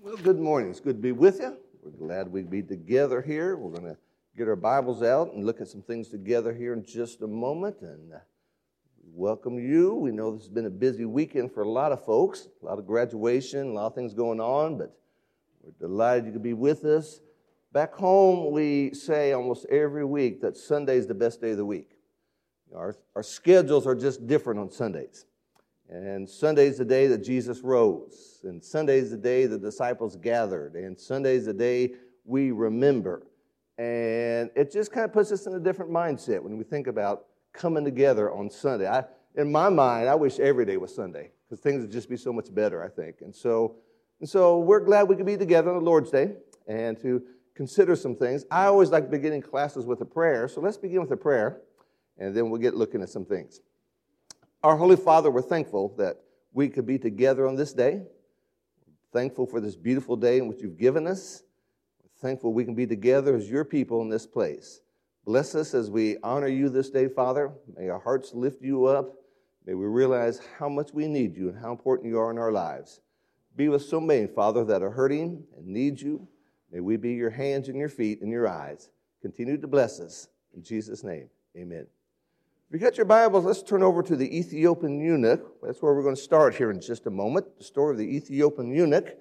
Well, good morning. It's good to be with you. We're glad we be together here. We're going to get our Bibles out and look at some things together here in just a moment. And welcome you. We know this has been a busy weekend for a lot of folks, a lot of graduation, a lot of things going on, but we're delighted you could be with us. Back home, we say almost every week that Sunday is the best day of the week. Our schedules are just different on Sundays. And Sunday is the day that Jesus rose. And Sunday is the day the disciples gathered. And Sunday is the day we remember. And it just kind of puts us in a different mindset when we think about coming together on Sunday. In my mind, I wish every day was Sunday because things would just be so much better, I think. And so we're glad we could be together on the Lord's Day and to consider some things. I always like beginning classes with a prayer. So let's begin with a prayer, and then we'll get looking at some things. Our Holy Father, we're thankful that we could be together on this day. We're thankful for this beautiful day in which you've given us. We're thankful we can be together as your people in this place. Bless us as we honor you this day, Father. May our hearts lift you up. May we realize how much we need you and how important you are in our lives. Be with so many, Father, that are hurting and need you. May we be your hands and your feet and your eyes. Continue to bless us. In Jesus' name, amen. If you got your Bibles, let's turn over to the Ethiopian eunuch. That's where we're going to start here in just a moment, the story of the Ethiopian eunuch,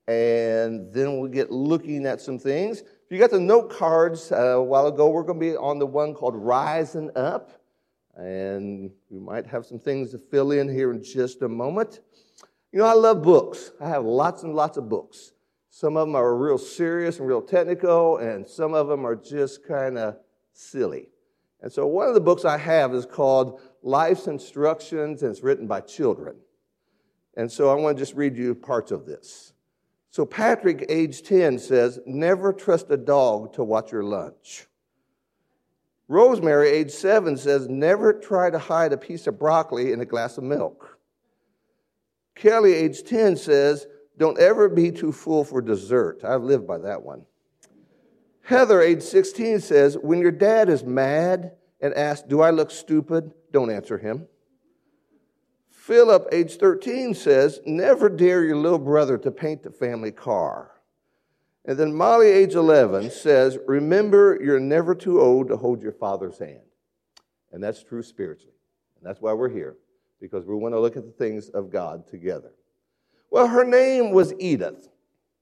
and then we'll get looking at some things. If you got the note cards a while ago, we're going to be on the one called Rising Up, and we might have some things to fill in here in just a moment. You know, I love books. I have lots and lots of books. Some of them are real serious and real technical, and some of them are just kind of silly. And so one of the books I have is called Life's Instructions, and it's written by children. And so I want to just read you parts of this. So Patrick, age 10, says, never trust a dog to watch your lunch. Rosemary, age 7, says, never try to hide a piece of broccoli in a glass of milk. Kelly, age 10, says, don't ever be too full for dessert. I've lived by that one. Heather, age 16, says, when your dad is mad and asks, do I look stupid? Don't answer him. Philip, age 13, says, never dare your little brother to paint the family car. And then Molly, age 11, says, remember, you're never too old to hold your father's hand. And that's true spiritually. And that's why we're here, because we want to look at the things of God together. Well, her name was Edith.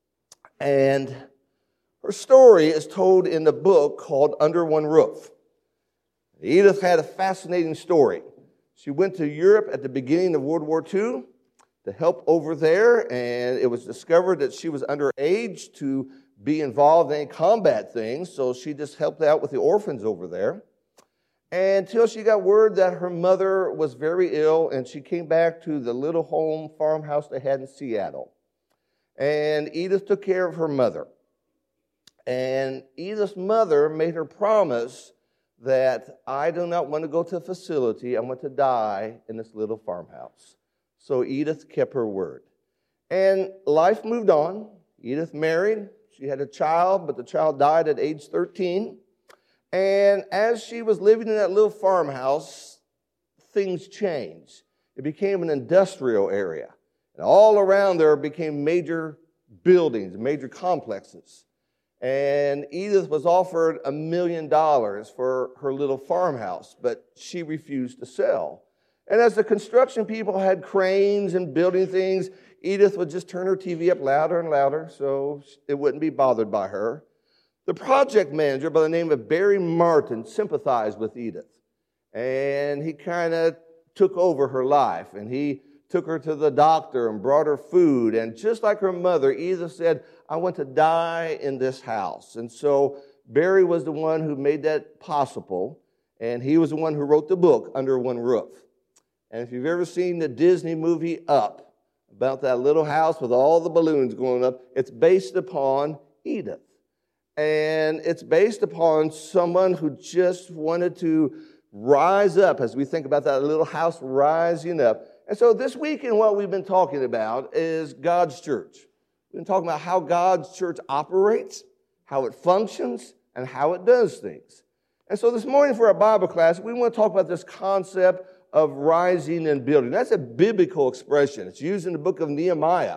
And her story is told in the book called Under One Roof. Edith had a fascinating story. She went to Europe at the beginning of World War II to help over there, and it was discovered that she was underage to be involved in any combat things, so she just helped out with the orphans over there until she got word that her mother was very ill, and she came back to the little home farmhouse they had in Seattle. And Edith took care of her mother. And Edith's mother made her promise that I do not want to go to a facility. I want to die in this little farmhouse. So Edith kept her word. And life moved on. Edith married. She had a child, but the child died at age 13. And as she was living in that little farmhouse, things changed. It became an industrial area. And all around there became major buildings, major complexes. And Edith was offered $1 million for her little farmhouse, but she refused to sell. And as the construction people had cranes and building things, Edith would just turn her TV up louder and louder so it wouldn't be bothered by her. The project manager by the name of Barry Martin sympathized with Edith. And he kind of took over her life, and he took her to the doctor and brought her food. And just like her mother, Edith said, I want to die in this house. And so Barry was the one who made that possible, and he was the one who wrote the book, Under One Roof. And if you've ever seen the Disney movie Up, about that little house with all the balloons going up, it's based upon Edith. And it's based upon someone who just wanted to rise up, as we think about that little house rising up. And so this weekend, what we've been talking about is God's church. We've been talking about how God's church operates, how it functions, and how it does things. And so this morning for our Bible class, we want to talk about this concept of rising and building. That's a biblical expression. It's used in the book of Nehemiah.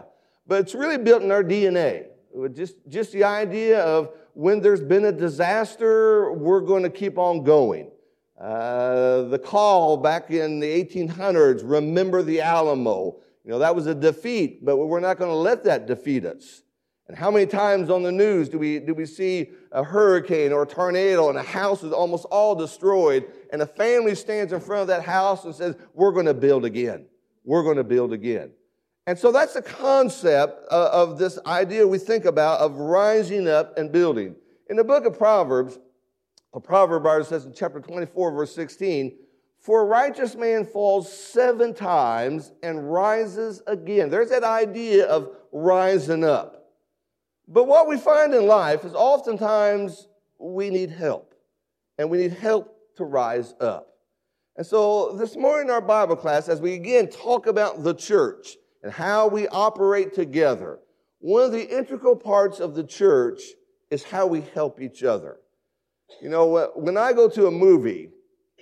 but it's really built in our DNA. Just the idea of when there's been a disaster, we're going to keep on going. The call back in the 1800s, remember the Alamo. That was a defeat, but we're not going to let that defeat us. And how many times on the news do we see a hurricane or a tornado and a house is almost all destroyed, and a family stands in front of that house and says, we're going to build again. We're going to build again. And so that's the concept of this idea we think about of rising up and building. In the book of Proverbs, a proverb writer says in chapter 24, verse 16, for a righteous man falls 7 times and rises again. There's that idea of rising up. But what we find in life is oftentimes we need help, and we need help to rise up. And so this morning in our Bible class, as we again talk about the church and how we operate together, one of the integral parts of the church is how we help each other. When I go to a movie,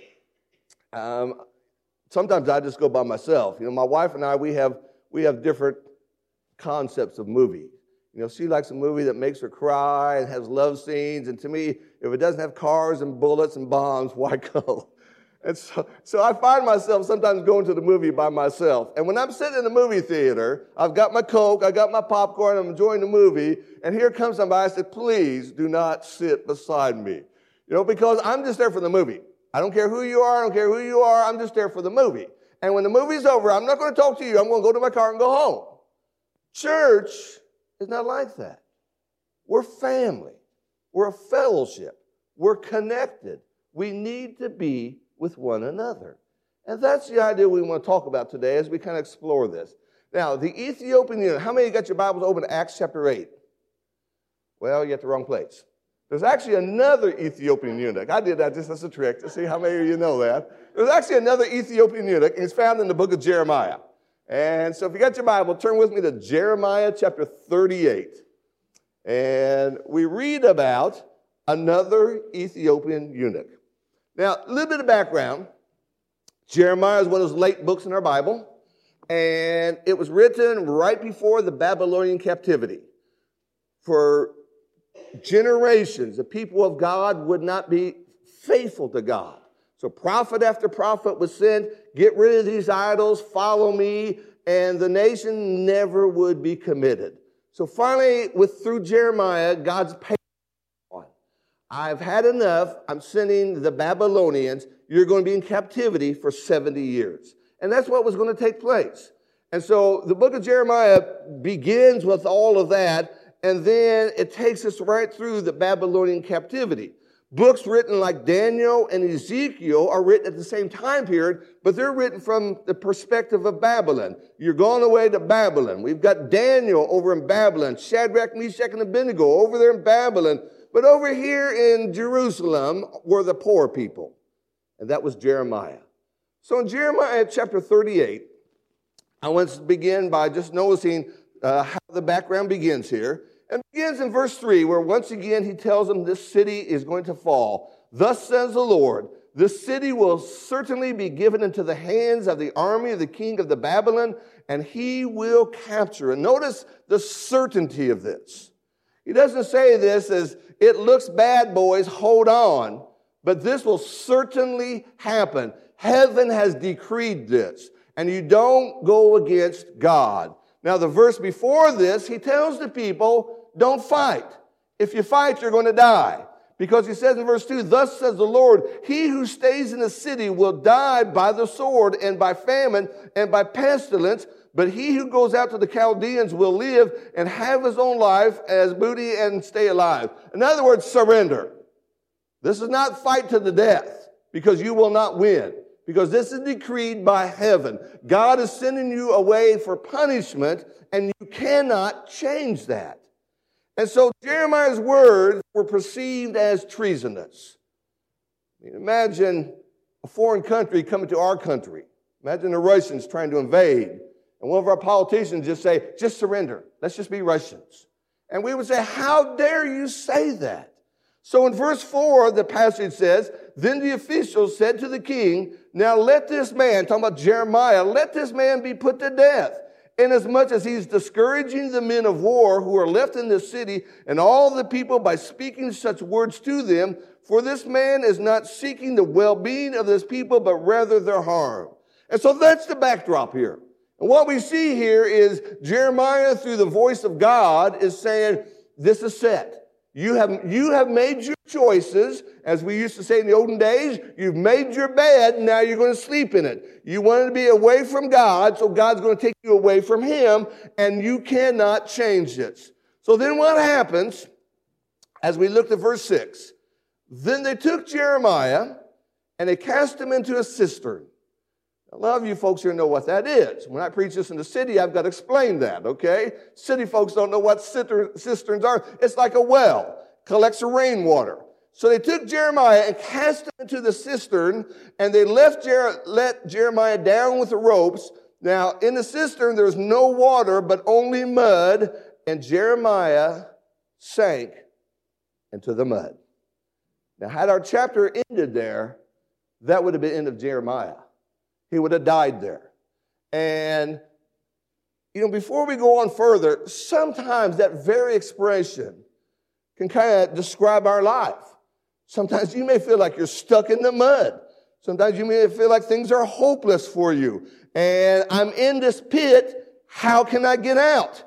sometimes I just go by myself. My wife and I, we have different concepts of movies. She likes a movie that makes her cry and has love scenes. And to me, if it doesn't have cars and bullets and bombs, why go? And so I find myself sometimes going to the movie by myself. And when I'm sitting in the movie theater, I've got my Coke, I got my popcorn, I'm enjoying the movie, and here comes somebody. I said, please do not sit beside me. Because I'm just there for the movie. I don't care who you are, I'm just there for the movie. And when the movie's over, I'm not going to talk to you. I'm going to go to my car and go home. Church is not like that. We're family. We're a fellowship. We're connected. We need to be with one another. And that's the idea we want to talk about today as we kind of explore this. Now, the Ethiopian eunuch. How many got your Bibles open to Acts chapter 8? Well, you're at the wrong place. There's actually another Ethiopian eunuch. I did that just as a trick to see how many of you know that. There's actually another Ethiopian eunuch, and it's found in the book of Jeremiah. And so if you got your Bible, turn with me to Jeremiah chapter 38. And we read about another Ethiopian eunuch. Now, a little bit of background. Jeremiah is one of those late books in our Bible. And it was written right before the Babylonian captivity. For generations, the people of God would not be faithful to God. So prophet after prophet was sent, get rid of these idols, follow me, and the nation never would be committed. So finally, through Jeremiah, God's paid on. I've had enough. I'm sending the Babylonians. You're going to be in captivity for 70 years. And that's what was going to take place. And so the book of Jeremiah begins with all of that, and then it takes us right through the Babylonian captivity. Books written like Daniel and Ezekiel are written at the same time period, but they're written from the perspective of Babylon. You're going away to Babylon. We've got Daniel over in Babylon, Shadrach, Meshach, and Abednego over there in Babylon. But over here in Jerusalem were the poor people, and that was Jeremiah. So in Jeremiah chapter 38, I want to begin by just noticing how the background begins here. And begins in verse 3, where once again he tells them this city is going to fall. Thus says the Lord, this city will certainly be given into the hands of the army of the king of the Babylon, and he will capture. And notice the certainty of this. He doesn't say this as, it looks bad, boys, hold on. But this will certainly happen. Heaven has decreed this, and you don't go against God. Now, the verse before this, he tells the people, don't fight. If you fight, you're going to die. Because he says in verse 2, thus says the Lord, he who stays in the city will die by the sword and by famine and by pestilence, but he who goes out to the Chaldeans will live and have his own life as booty and stay alive. In other words, surrender. This is not fight to the death, because you will not win. Because this is decreed by heaven. God is sending you away for punishment, and you cannot change that. And so Jeremiah's words were perceived as treasonous. Imagine a foreign country coming to our country. Imagine the Russians trying to invade. And one of our politicians just say, just surrender. Let's just be Russians. And we would say, how dare you say that? So in verse 4, the passage says, then the officials said to the king, now let this man, talking about Jeremiah, let this man be put to death. inasmuch as he's discouraging the men of war who are left in the city and all the people by speaking such words to them. For this man is not seeking the well-being of this people, but rather their harm. And so that's the backdrop here. And what we see here is Jeremiah, through the voice of God, is saying, this is set. You have made your choices, as we used to say in the olden days. You've made your bed, now you're going to sleep in it. You wanted to be away from God, so God's going to take you away from him, and you cannot change this. So then what happens, as we look at verse 6, then they took Jeremiah, and they cast him into a cistern. A lot of you folks here know what that is. When I preach this in the city, I've got to explain that, okay? City folks don't know what cisterns are. It's like a well, collects the rainwater. So they took Jeremiah and cast him into the cistern, and they let Jeremiah down with the ropes. Now, in the cistern, there's no water, but only mud, and Jeremiah sank into the mud. Now, had our chapter ended there, that would have been the end of Jeremiah. He would have died there. And, before we go on further, sometimes that very expression can kind of describe our life. Sometimes you may feel like you're stuck in the mud. Sometimes you may feel like things are hopeless for you. And I'm in this pit. How can I get out?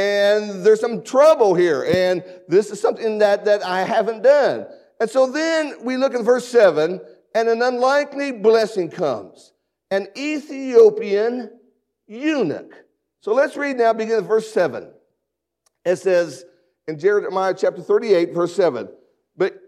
And there's some trouble here. And this is something that I haven't done. And so then we look at verse 7, and an unlikely blessing comes. An Ethiopian eunuch. So let's read now, begin at verse 7. It says in Jeremiah chapter 38, verse 7, but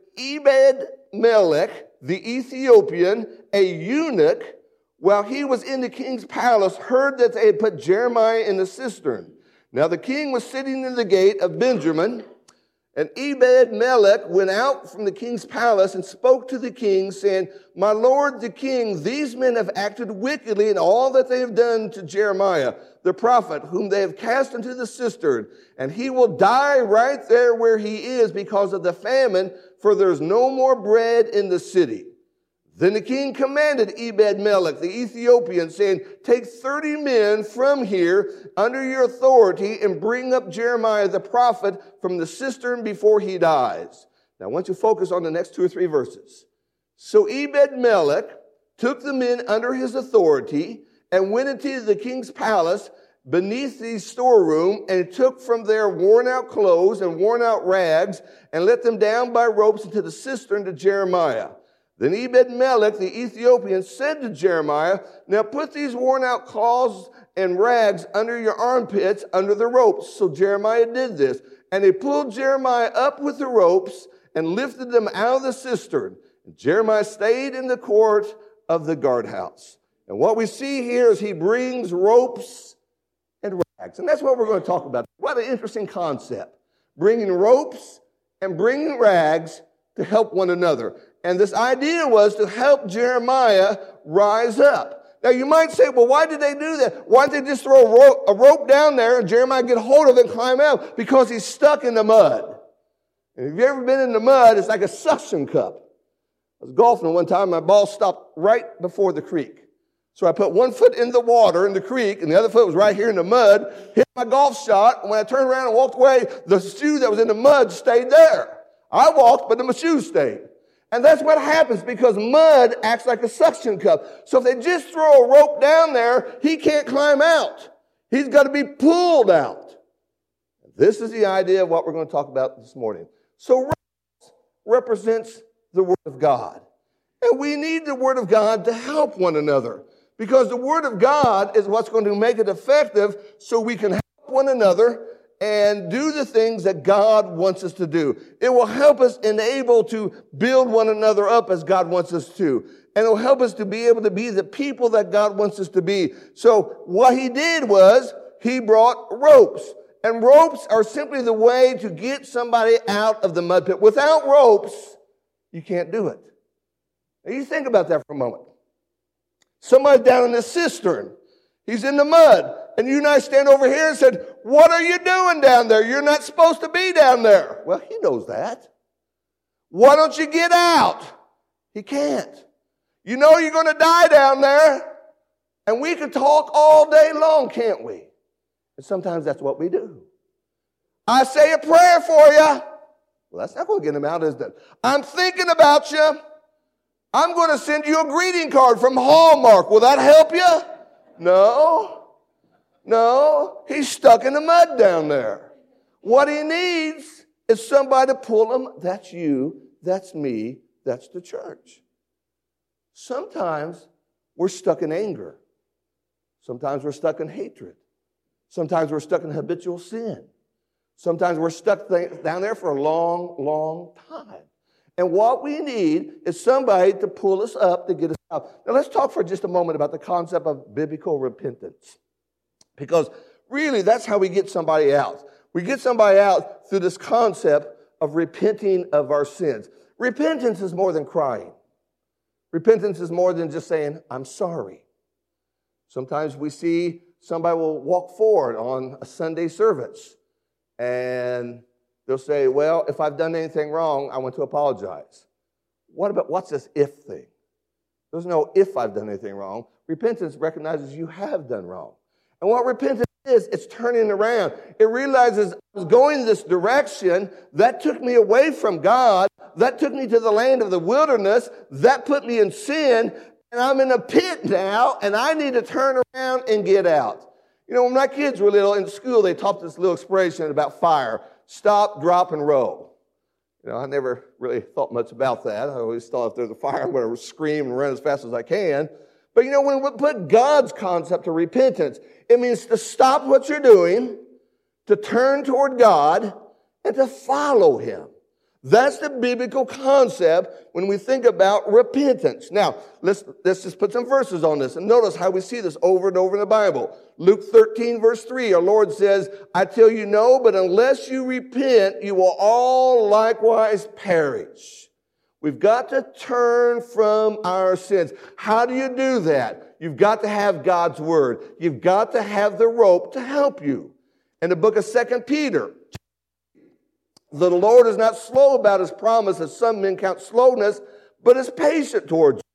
Ebed-Melech, the Ethiopian, a eunuch, while he was in the king's palace, heard that they had put Jeremiah in the cistern. Now the king was sitting in the gate of Benjamin, and Ebed-Melech went out from the king's palace and spoke to the king, saying, my lord the king, these men have acted wickedly in all that they have done to Jeremiah, the prophet, whom they have cast into the cistern. And he will die right there where he is because of the famine, for there's no more bread in the city. Then the king commanded Ebed-Melech, the Ethiopian, saying, take 30 men from here under your authority and bring up Jeremiah the prophet from the cistern before he dies. Now I want you to focus on the next 2 or 3 verses. So Ebed-Melech took the men under his authority and went into the king's palace beneath the storeroom, and took from there worn out clothes and worn out rags and let them down by ropes into the cistern to Jeremiah. Then Ebed-Melech, the Ethiopian, said to Jeremiah, now put these worn out cloths and rags under your armpits, under the ropes. So Jeremiah did this. And they pulled Jeremiah up with the ropes and lifted them out of the cistern. And Jeremiah stayed in the court of the guardhouse. And what we see here is he brings ropes and rags. And that's what we're going to talk about. What an interesting concept. Bringing ropes and bringing rags to help one another. And this idea was to help Jeremiah rise up. Now you might say, well, why did they do that? Why did they just throw a rope down there and Jeremiah get hold of it and climb out? Because he's stuck in the mud. And if you've ever been in the mud, it's like a suction cup. I was golfing one time, my ball stopped right before the creek. So I put one foot in the water in the creek, and the other foot was right here in the mud, hit my golf shot, and when I turned around and walked away, the shoe that was in the mud stayed there. I walked, but the shoe stayed. And that's what happens because mud acts like a suction cup. So if they just throw a rope down there, he can't climb out. He's got to be pulled out. This is the idea of what we're going to talk about this morning. So ropes represents the Word of God. And we need the Word of God to help one another because the Word of God is what's going to make it effective so we can help one another and do the things that God wants us to do. It will help us enable to build one another up as God wants us to. And it will help us to be able to be the people that God wants us to be. So what he did was he brought ropes. And ropes are simply the way to get somebody out of the mud pit. Without ropes, you can't do it. Now you think about that for a moment. Somebody's down in the cistern. He's in the mud. And you and I stand over here and said, what are you doing down there? You're not supposed to be down there. Well, he knows that. Why don't you get out? He can't. You know you're going to die down there. And we could talk all day long, can't we? And sometimes that's what we do. I say a prayer for you. Well, that's not going to get them out, is it? I'm thinking about you. I'm going to send you a greeting card from Hallmark. Will that help you? No. He's stuck in the mud down there. What he needs is somebody to pull him. That's you. That's me. That's the church. Sometimes we're stuck in anger. Sometimes we're stuck in hatred. Sometimes we're stuck in habitual sin. Sometimes we're stuck down there for a long, long time. And what we need is somebody to pull us up, to get us out. Now let's talk for just a moment about the concept of biblical repentance. Because really that's how we get somebody out. We get somebody out through this concept of repenting of our sins. Repentance is more than crying. Repentance is more than just saying, I'm sorry. Sometimes we see somebody will walk forward on a Sunday service and they'll say, well, if I've done anything wrong, I want to apologize. What's this if thing? There's no if I've done anything wrong. Repentance recognizes you have done wrong. And what repentance is, it's turning around. It realizes I was going this direction. That took me away from God. That took me to the land of the wilderness. That put me in sin. And I'm in a pit now, and I need to turn around and get out. You know, when my kids were little, in school, they taught this little expression about fire. Stop, drop, and roll. You know, I never really thought much about that. I always thought if there's a fire, I'm going to scream and run as fast as I can. But you know, when we put God's concept of repentance, it means to stop what you're doing, to turn toward God, and to follow Him. That's the biblical concept when we think about repentance. Now, let's just put some verses on this and notice how we see this over and over in the Bible. Luke 13, verse 3, our Lord says, I tell you no, but unless you repent, you will all likewise perish. We've got to turn from our sins. How do you do that? You've got to have God's word. You've got to have the rope to help you. In the book of 2 Peter, the Lord is not slow about His promise, as some men count slowness, but is patient towards you.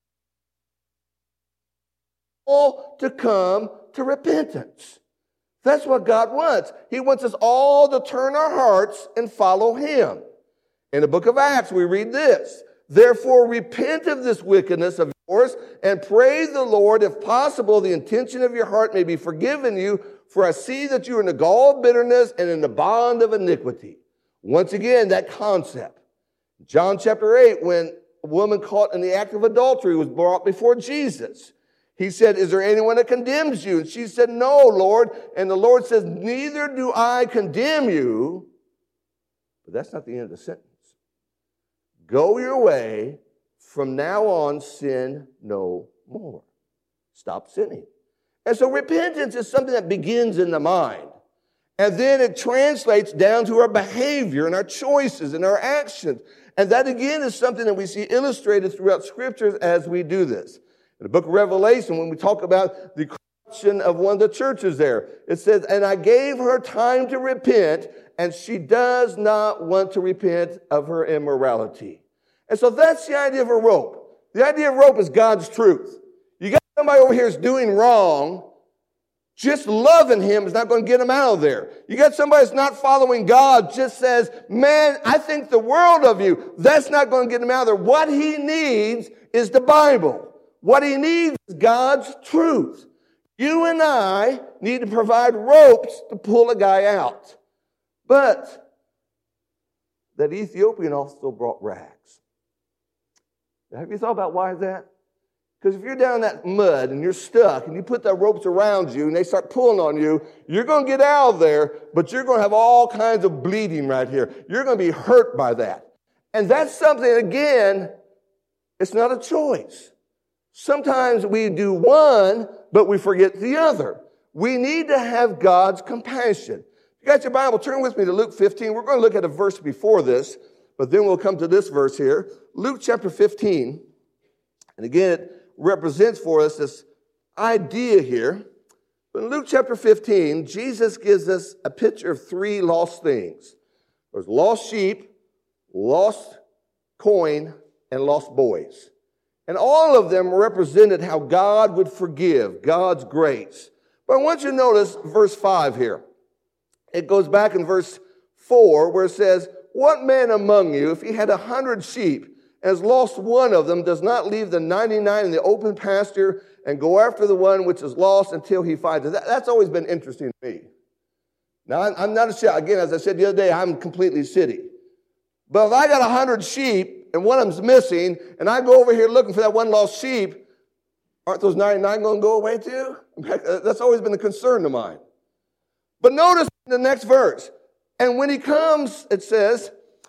All to come to repentance. That's what God wants. He wants us all to turn our hearts and follow Him. In the book of Acts, we read this. Therefore, repent of this wickedness of yours and pray the Lord, if possible, the intention of your heart may be forgiven you, for I see that you are in the gall of bitterness and in the bond of iniquity. Once again, that concept. John chapter 8, when a woman caught in the act of adultery was brought before Jesus. He said, is there anyone that condemns you? And she said, no, Lord. And the Lord says, neither do I condemn you. But that's not the end of the sentence. Go your way. From now on, sin no more. Stop sinning. And so repentance is something that begins in the mind. And then it translates down to our behavior and our choices and our actions. And that again is something that we see illustrated throughout scriptures as we do this. In the book of Revelation, when we talk about the corruption of one of the churches there, it says, and I gave her time to repent, and she does not want to repent of her immorality. And so that's the idea of a rope. The idea of rope is God's truth. You got somebody over here who's doing wrong. Just loving him is not going to get him out of there. You got somebody that's not following God, just says, man, I think the world of you. That's not going to get him out of there. What he needs is the Bible. What he needs is God's truth. You and I need to provide ropes to pull a guy out. But that Ethiopian also brought rags. Have you thought about why is that? Because if you're down in that mud and you're stuck and you put the ropes around you and they start pulling on you, you're going to get out of there, but you're going to have all kinds of bleeding right here. You're going to be hurt by that. And that's something, again, it's not a choice. Sometimes we do one, but we forget the other. We need to have God's compassion. If you got your Bible, turn with me to Luke 15. We're going to look at a verse before this, but then we'll come to this verse here. Luke chapter 15. And again, it represents for us this idea here. But in Luke chapter 15, Jesus gives us a picture of three lost things. There's lost sheep, lost coin, and lost boys. And all of them represented how God would forgive, God's grace. But I want you to notice verse 5 here. It goes back in verse 4 where it says, what man among you, if he had 100 sheep, and has lost one of them, does not leave the 99 in the open pasture and go after the one which is lost until he finds it? That's always been interesting to me. Now, I'm not a shepherd. Again, as I said the other day, I'm completely city. But if I got 100 sheep and one of them's missing, and I go over here looking for that one lost sheep, aren't those 99 going to go away too? That's always been a concern of mine. But notice the next verse. And when he comes, he says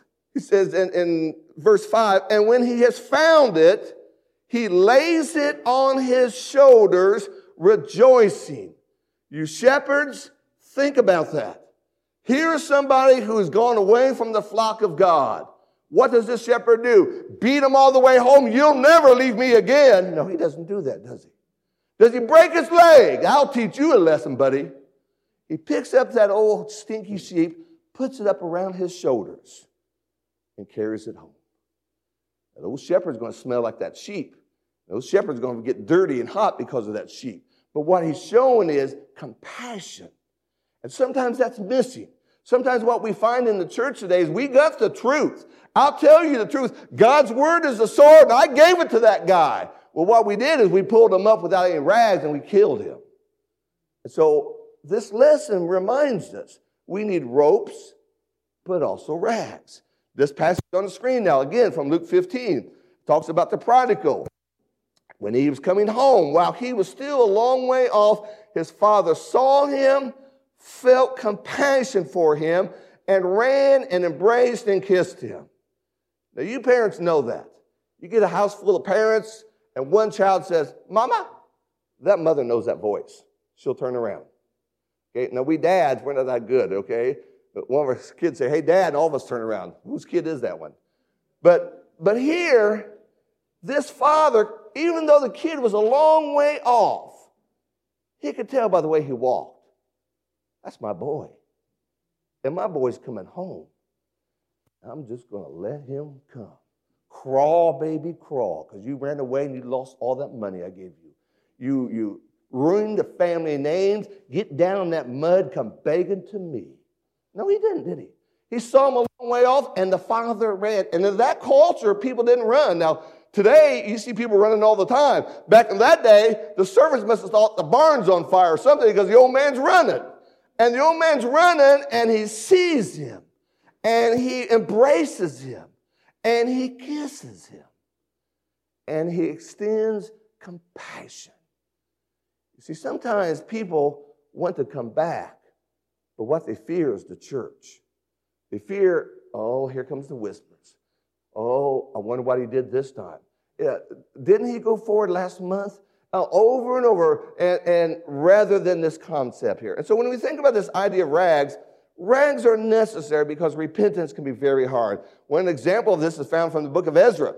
in verse 5, and when he has found it, he lays it on his shoulders, rejoicing. You shepherds, think about that. Here's somebody who's gone away from the flock of God. What does this shepherd do? Beat him all the way home. You'll never leave me again. No, he doesn't do that, does he? Does he break his leg? I'll teach you a lesson, buddy. He picks up that old stinky sheep, puts it up around his shoulders, and carries it home. Now, those shepherds are going to smell like that sheep. Those shepherds are going to get dirty and hot because of that sheep. But what he's showing is compassion. And sometimes that's missing. Sometimes what we find in the church today is we got the truth. I'll tell you the truth. God's word is a sword, and I gave it to that guy. Well, what we did is we pulled him up without any rags, and we killed him. And so this lesson reminds us we need ropes, but also rags. This passage on the screen now, again, from Luke 15, talks about the prodigal. When he was coming home, while he was still a long way off, his father saw him, felt compassion for him, and ran and embraced and kissed him. Now, you parents know that. You get a house full of parents, and one child says, Mama, that mother knows that voice. She'll turn around. Okay? Now, we dads, we're not that good, okay? But one of our kids say, hey, Dad, and all of us turn around. Whose kid is that one? But here, this father, even though the kid was a long way off, he could tell by the way he walked. That's my boy. And my boy's coming home. I'm just going to let him come. Crawl, baby, crawl, because you ran away and you lost all that money I gave you. You ruined the family names. Get down in that mud, come begging to me. No, he didn't, did he? He saw him a long way off, and the father ran. And in that culture, people didn't run. Now, today, you see people running all the time. Back in that day, the servants must have thought the barn's on fire or something because the old man's running. And the old man's running, and he sees him, and he embraces him, and he kisses him, and he extends compassion. You see, sometimes people want to come back, but what they fear is the church. They fear, oh, here comes the whispers. Oh, I wonder what he did this time. Yeah, didn't he go forward last month? Over and over, and rather than this concept here. And so when we think about this idea of rags, rags are necessary because repentance can be very hard. One example of this is found from the book of Ezra.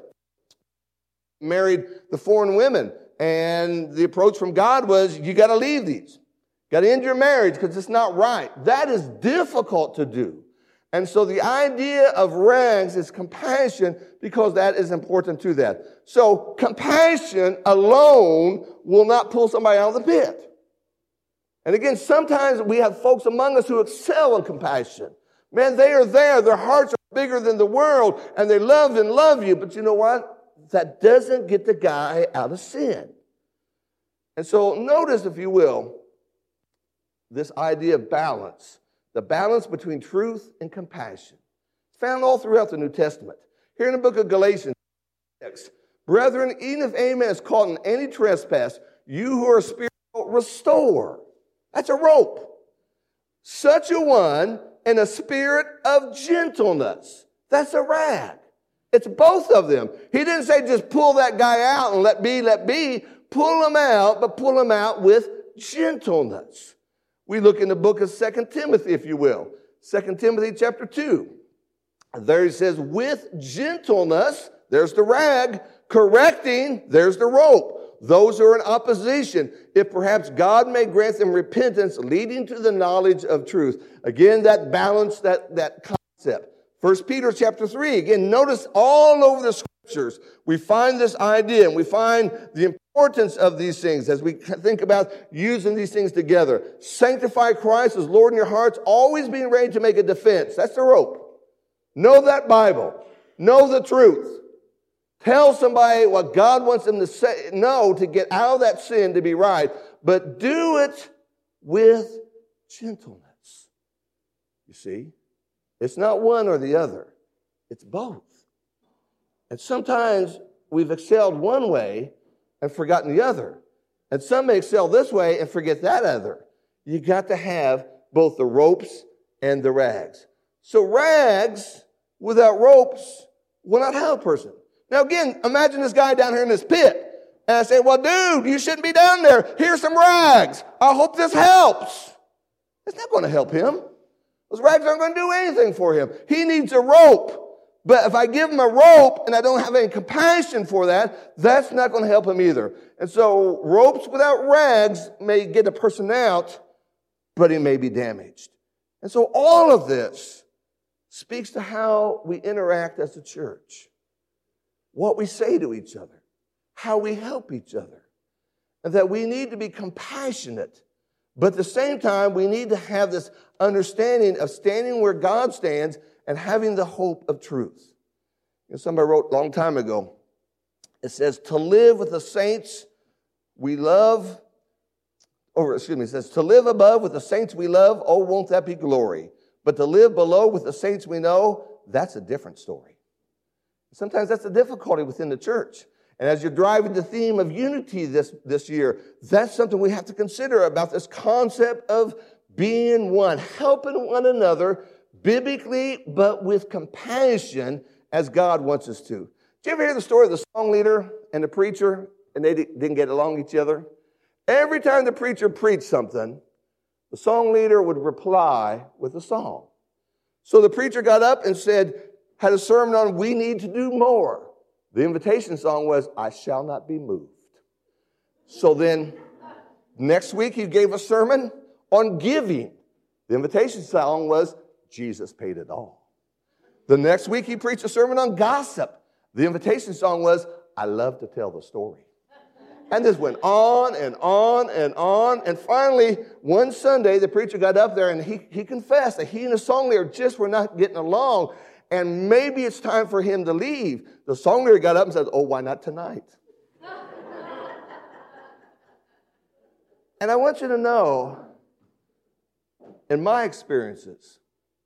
He married the foreign women, and the approach from God was, you got to leave these. Got to end your marriage because it's not right. That is difficult to do. And so the idea of rags is compassion because that is important to that. So compassion alone will not pull somebody out of the pit. And again, sometimes we have folks among us who excel in compassion. Man, they are there. Their hearts are bigger than the world, and they love and love you. But you know what? That doesn't get the guy out of sin. And so notice, if you will, this idea of balance. The balance between truth and compassion. It's found all throughout the New Testament. Here in the book of Galatians, brethren, even if any man is caught in any trespass, you who are spiritual, restore. That's a rope. Such a one in a spirit of gentleness. That's a rag. It's both of them. He didn't say just pull that guy out and let be. Pull him out, but pull him out with gentleness. We look in the book of 2 Timothy, if you will. 2 Timothy chapter 2. There he says, with gentleness, there's the rag, correcting, there's the rope. Those who are in opposition, if perhaps God may grant them repentance, leading to the knowledge of truth. Again, that balance, that concept. 1 Peter chapter 3. Again, notice all over the scripture Scriptures, we find this idea and we find the importance of these things as we think about using these things together. Sanctify Christ as Lord in your hearts, always being ready to make a defense. That's the rope. Know that Bible. Know the truth. Tell somebody what God wants them to say, know to get out of that sin to be right, but do it with gentleness. You see, it's not one or the other. It's both. And sometimes we've excelled one way and forgotten the other. And some may excel this way and forget that other. You got to have both the ropes and the rags. So rags without ropes will not help a person. Now again, imagine this guy down here in this pit. And I say, well, dude, you shouldn't be down there. Here's some rags. I hope this helps. It's not going to help him. Those rags aren't going to do anything for him. He needs a rope. But if I give him a rope and I don't have any compassion for that, that's not going to help him either. And so ropes without rags may get a person out, but he may be damaged. And so all of this speaks to how we interact as a church, what we say to each other, how we help each other, and that we need to be compassionate. But at the same time, we need to have this understanding of standing where God stands and having the hope of truth. You know, somebody wrote a long time ago, it says, to live with the saints we love, it says, to live above with the saints we love, oh, won't that be glory? But to live below with the saints we know, that's a different story. Sometimes that's the difficulty within the church. And as you're driving the theme of unity this year, that's something we have to consider about this concept of being one, helping one another biblically, but with compassion as God wants us to. Did you ever hear the story of the song leader and the preacher, and they didn't get along with each other? Every time the preacher preached something, the song leader would reply with a song. So the preacher got up and had a sermon on, we need to do more. The invitation song was, I shall not be moved. So then, next week he gave a sermon on giving. The invitation song was, Jesus paid it all. The next week he preached a sermon on gossip. The invitation song was, I love to tell the story. And this went on and on and on. And finally, one Sunday, the preacher got up there and he confessed that he and the song leader just were not getting along. And maybe it's time for him to leave. The song leader got up and said, oh, why not tonight? And I want you to know, in my experiences,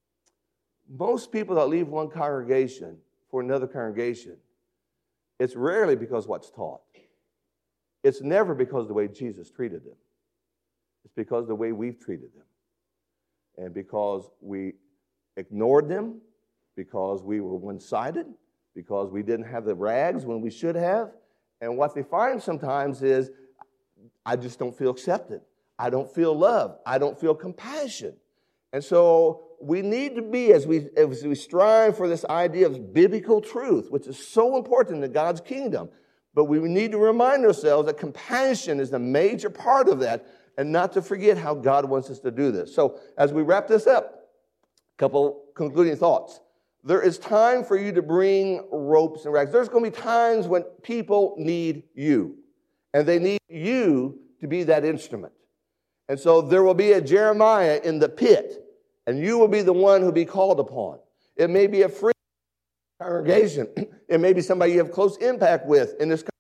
most people that leave one congregation for another congregation, it's rarely because what's taught. It's never because of the way Jesus treated them. It's because of the way we've treated them. And because we ignored them, because we were one-sided, because we didn't have the rags when we should have. And what they find sometimes is, I just don't feel accepted. I don't feel love. I don't feel compassion. And so we need to be, as we strive for this idea of biblical truth, which is so important in God's kingdom, but we need to remind ourselves that compassion is a major part of that, and not to forget how God wants us to do this. So as we wrap this up, a couple concluding thoughts. There is time for you to bring ropes and rags. There's going to be times when people need you, and they need you to be that instrument. And so there will be a Jeremiah in the pit, and you will be the one who will be called upon. It may be a free congregation. It may be somebody you have close impact with in this congregation.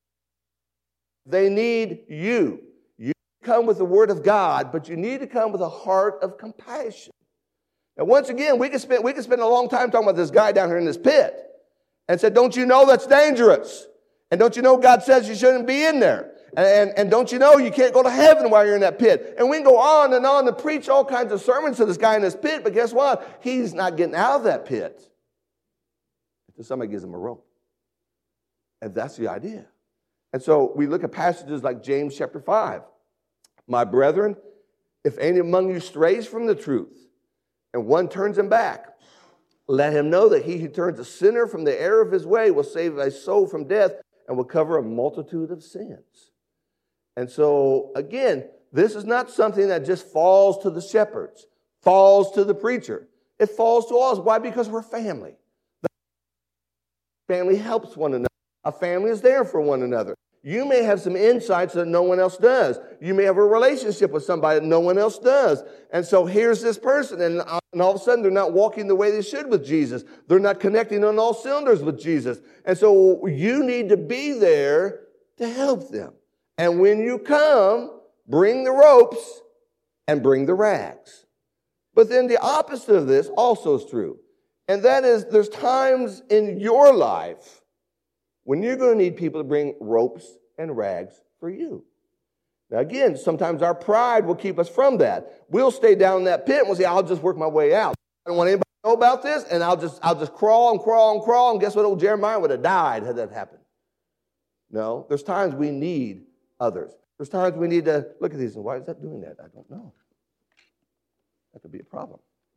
They need you. You come with the word of God, but you need to come with a heart of compassion. And once again, we could spend a long time talking about this guy down here in this pit and said, don't you know that's dangerous? And don't you know God says you shouldn't be in there? And don't you know you can't go to heaven while you're in that pit? And we can go on and preach all kinds of sermons to this guy in this pit, but guess what? He's not getting out of that pit until somebody gives him a rope. And that's the idea. And so we look at passages like James chapter 5. My brethren, if any among you strays from the truth, and one turns him back, let him know that he who turns a sinner from the error of his way will save a soul from death and will cover a multitude of sins. And so, again, this is not something that just falls to the shepherds, falls to the preacher. It falls to us. Why? Because we're family. Family helps one another. A family is there for one another. You may have some insights that no one else does. You may have a relationship with somebody that no one else does. And so here's this person, and all of a sudden they're not walking the way they should with Jesus. They're not connecting on all cylinders with Jesus. And so you need to be there to help them. And when you come, bring the ropes and bring the rags. But then the opposite of this also is true. And that is, there's times in your life when you're going to need people to bring ropes and rags for you. Now again, sometimes our pride will keep us from that. We'll stay down in that pit and we'll say, I'll just work my way out. I don't want anybody to know about this, and I'll just crawl and crawl and crawl, and guess what? Old Jeremiah would have died had that happened. No, there's times we need others. There's times we need to look at these and why is that doing that? I don't know. That could be a problem.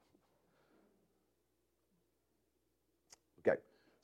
Okay,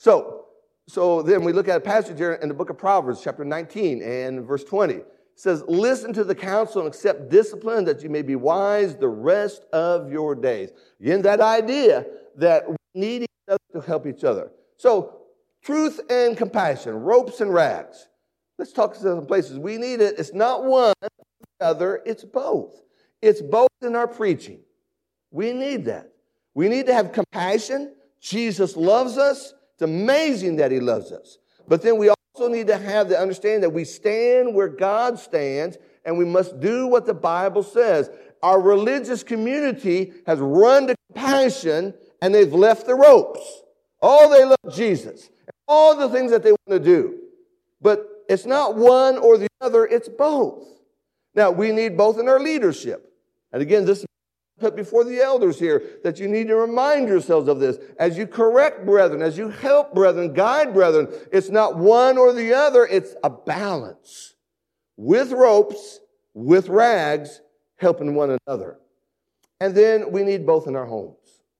so then we look at a passage here in the book of Proverbs, chapter 19 and verse 20. It says, listen to the counsel and accept discipline that you may be wise the rest of your days. Again, that idea that we need each other to help each other. So truth and compassion, ropes and rags. Let's talk to some places. We need it. It's not one or the other. It's both. It's both in our preaching. We need that. We need to have compassion. Jesus loves us. It's amazing that he loves us. But then we also need to have the understanding that we stand where God stands, and we must do what the Bible says. Our religious community has run to compassion, and they've left the ropes. Oh, they love Jesus. All the things that they want to do. But it's not one or the other, it's both. Now, we need both in our leadership. And again, this is put before the elders here, that you need to remind yourselves of this. As you correct brethren, as you help brethren, guide brethren, it's not one or the other, it's a balance. With ropes, with rags, helping one another. And then we need both in our homes.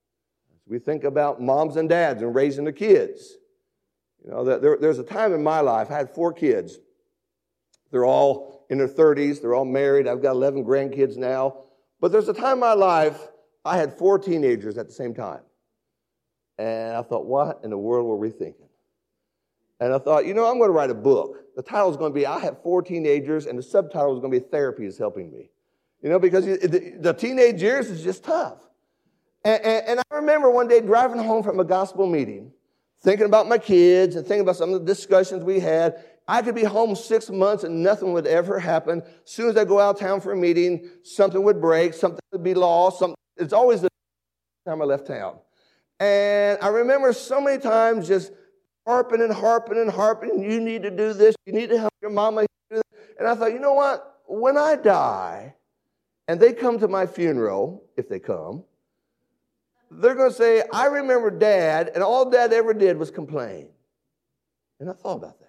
We think about moms and dads and raising the kids. You know, there's a time in my life, I had 4 kids. They're all in their 30s. They're all married. I've got 11 grandkids now. But there's a time in my life, I had 4 teenagers at the same time. And I thought, what in the world were we thinking? And I thought, I'm going to write a book. The title is going to be, I have 4 teenagers, and the subtitle is going to be, Therapy is Helping Me. Because the teenage years is just tough. And I remember one day driving home from a gospel meeting, thinking about my kids and thinking about some of the discussions we had. I could be home 6 months and nothing would ever happen. As soon as I go out of town for a meeting, something would break, something would be lost. It's always the time I left town. And I remember so many times just harping. You need to do this. You need to help your mama do this. And I thought, you know what? When I die and they come to my funeral, if they come, they're going to say, I remember Dad, and all Dad ever did was complain. And I thought about that.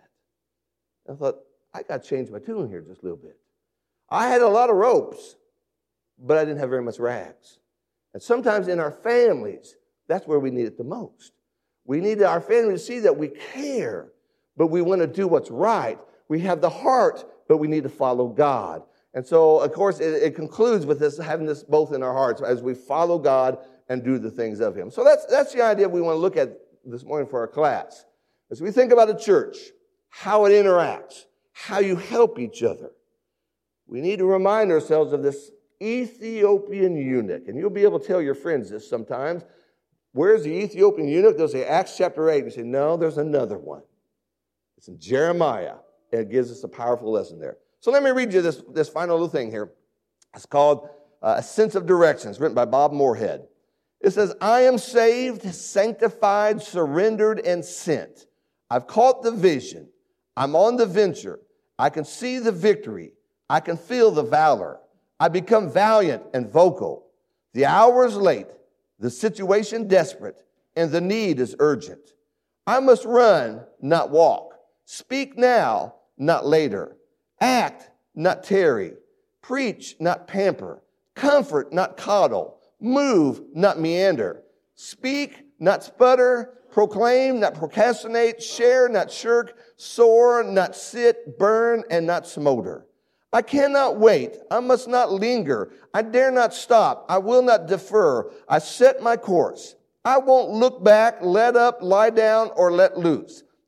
I thought, I got to change my tune here just a little bit. I had a lot of ropes, but I didn't have very much rags. And sometimes in our families, that's where we need it the most. We need our family to see that we care, but we want to do what's right. We have the heart, but we need to follow God. And so, of course, it concludes with this, having this both in our hearts as we follow God and do the things of Him. So that's the idea we want to look at this morning for our class. As we think about a church, how it interacts, how you help each other, we need to remind ourselves of this Ethiopian eunuch. And you'll be able to tell your friends this sometimes. Where's the Ethiopian eunuch? They'll say, Acts chapter 8. You say, no, there's another one. It's in Jeremiah. And it gives us a powerful lesson there. So let me read you this final little thing here. It's called A Sense of Direction. It's written by Bob Moorhead. It says, I am saved, sanctified, surrendered, and sent. I've caught the vision. I'm on the venture. I can see the victory. I can feel the valor. I become valiant and vocal. The hour is late, the situation desperate, and the need is urgent. I must run, not walk. Speak now, not later. Act, not tarry. Preach, not pamper. Comfort, not coddle. Move, not meander. Speak, not sputter. Proclaim, not procrastinate. Share, not shirk. Soar, not sit. Burn, and not smolder. I cannot wait. I must not linger. I dare not stop. I will not defer. I set my course. I won't look back, let up, lie down, or let loose.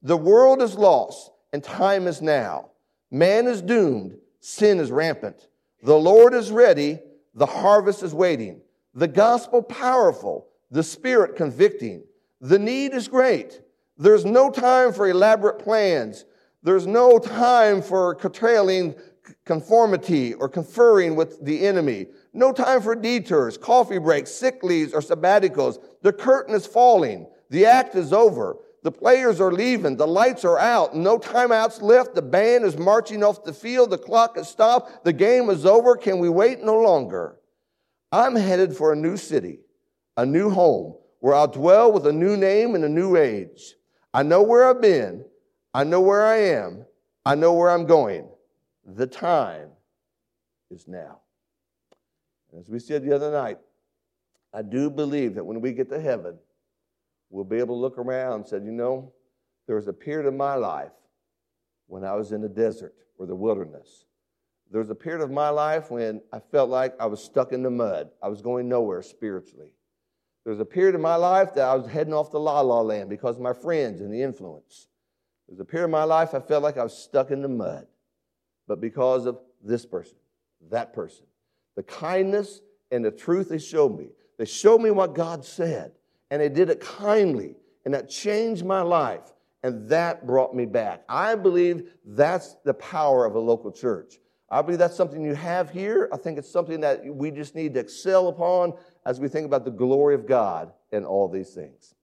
The world is lost, and time is now. Man is doomed, sin is rampant. The Lord is ready, the harvest is waiting. The gospel powerful, the Spirit convicting. The need is great. There's no time for elaborate plans. There's no time for curtailing conformity or conferring with the enemy. No time for detours, coffee breaks, sick leaves, or sabbaticals. The curtain is falling. The act is over. The players are leaving. The lights are out. No timeouts left. The band is marching off the field. The clock has stopped. The game is over. Can we wait no longer? I'm headed for a new city, a new home, where I'll dwell with a new name and a new age. I know where I've been. I know where I am. I know where I'm going. The time is now. As we said the other night, I do believe that when we get to heaven, we'll be able to look around and say, there was a period of my life when I was in the desert or the wilderness. There was a period of my life when I felt like I was stuck in the mud. I was going nowhere spiritually. There was a period of my life that I was heading off to la-la land because of my friends and the influence. There was a period of my life I felt like I was stuck in the mud. But because of this person, that person, the kindness and the truth they showed me what God said. And they did it kindly, and that changed my life, and that brought me back. I believe that's the power of a local church. I believe that's something you have here. I think it's something that we just need to excel upon as we think about the glory of God and all these things.